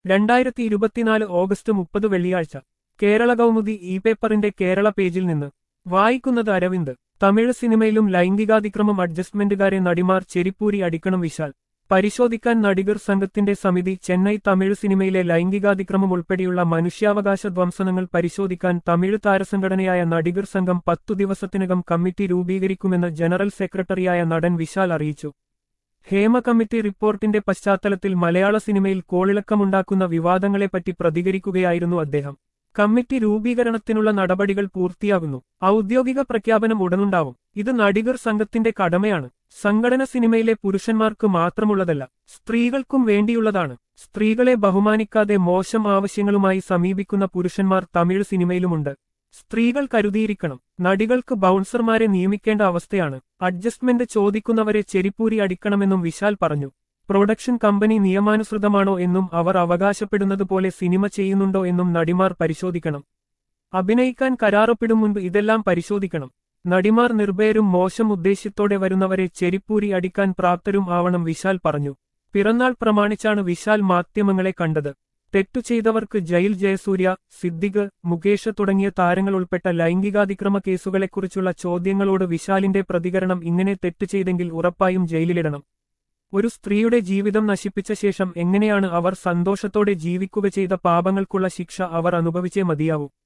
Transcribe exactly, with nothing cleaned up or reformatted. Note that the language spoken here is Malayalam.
രണ്ടായിരത്തി ഇരുപത്തിനാല് ഓഗസ്റ്റ് മുപ്പത് വെള്ളിയാഴ്ച കേരള കൗമുദി ഇ പേപ്പറിന്റെ കേരള പേജിൽ നിന്ന് വായിക്കുന്നത് അരവിന്ദ്. തമിഴ് സിനിമയിലും ലൈംഗികാതിക്രമം, അഡ്ജസ്റ്റ്മെന്റുകാരെ നടിമാർ ചെരിപ്പൂരി അടിക്കണം. വിശാൽ പരിശോധിക്കാൻ നടികർ സംഘത്തിന്റെ സമിതി. ചെന്നൈ. തമിഴ് സിനിമയിലെ ലൈംഗികാതിക്രമം ഉൾപ്പെടെയുള്ള മനുഷ്യാവകാശ ധ്വംസനങ്ങൾ പരിശോധിക്കാൻ തമിഴ് താരസംഘടനയായ നടികർ സംഘം പത്തു ദിവസത്തിനകം കമ്മിറ്റി രൂപീകരിക്കുമെന്ന് ജനറൽ സെക്രട്ടറിയായ നടൻ വിശാൽ അറിയിച്ചു. ഹേമ കമ്മിറ്റി റിപ്പോർട്ടിന്റെ പശ്ചാത്തലത്തിൽ മലയാള സിനിമയിൽ കോളിളക്കമുണ്ടാക്കുന്ന വിവാദങ്ങളെപ്പറ്റി പ്രതികരിക്കുകയായിരുന്നു അദ്ദേഹം. കമ്മിറ്റി രൂപീകരണത്തിനുള്ള നടപടികൾ പൂർത്തിയാകുന്നു. ഔദ്യോഗിക പ്രഖ്യാപനം ഉടനുണ്ടാവും. ഇത് നടികർ സംഘത്തിന്റെ കടമയാണ്. സംഘടന സിനിമയിലെ പുരുഷന്മാർക്ക് മാത്രമുള്ളതല്ല, സ്ത്രീകൾക്കും വേണ്ടിയുള്ളതാണ്. സ്ത്രീകളെ ബഹുമാനിക്കാതെ മോശം ആവശ്യങ്ങളുമായി സമീപിക്കുന്ന പുരുഷന്മാർ തമിഴ് സിനിമയിലുമുണ്ട്. സ്ത്രീകൾ കരുതിയിരിക്കണം. നടികൾക്ക് ബൗൺസർമാരെ നിയമിക്കേണ്ട അവസ്ഥയാണ്. അഡ്ജസ്റ്റ്മെന്റ് ചോദിക്കുന്നവരെ ചെരിപ്പൂരി അടിക്കണമെന്നും വിശാൽ പറഞ്ഞു. പ്രൊഡക്ഷൻ കമ്പനി നിയമാനുസൃതമാണോ എന്നും അവർ അവകാശപ്പെടുന്നതുപോലെ സിനിമ ചെയ്യുന്നുണ്ടോ എന്നും നടിമാർ പരിശോധിക്കണം. അഭിനയിക്കാൻ കരാറൊപ്പിടും മുൻപ് ഇതെല്ലാം പരിശോധിക്കണം. നടിമാർ നിർഭയരും മോശം ഉദ്ദേശ്യത്തോടെ വരുന്നവരെ ചെരിപ്പൂരി അടിക്കാൻ പ്രാപ്തരും ആവണം, വിശാൽ പറഞ്ഞു. പിറന്നാൾ പ്രമാണിച്ചാണ് വിശാൽ മാധ്യമങ്ങളെ കണ്ടത്. തെറ്റു ചെയ്തവർക്ക് ജയിൽ. ജയസൂര്യ, സിദ്ദിഖ്, മുകേഷ് തുടങ്ങിയ താരങ്ങൾ ഉൾപ്പെട്ട ലൈംഗികാതിക്രമ കേസുകളെക്കുറിച്ചുള്ള ചോദ്യങ്ങളോട് വിശാലിന്റെ പ്രതികരണം ഇങ്ങനെ: തെറ്റ് ചെയ്തെങ്കിൽ ഉറപ്പായും ജയിലിലിടണം. ഒരു സ്ത്രീയുടെ ജീവിതം നശിപ്പിച്ച ശേഷം എങ്ങനെയാണ് അവർ സന്തോഷത്തോടെ ജീവിക്കുക? ചെയ്ത പാപങ്ങൾക്കുള്ള ശിക്ഷ അവർ അനുഭവിച്ചേ മതിയാവൂ.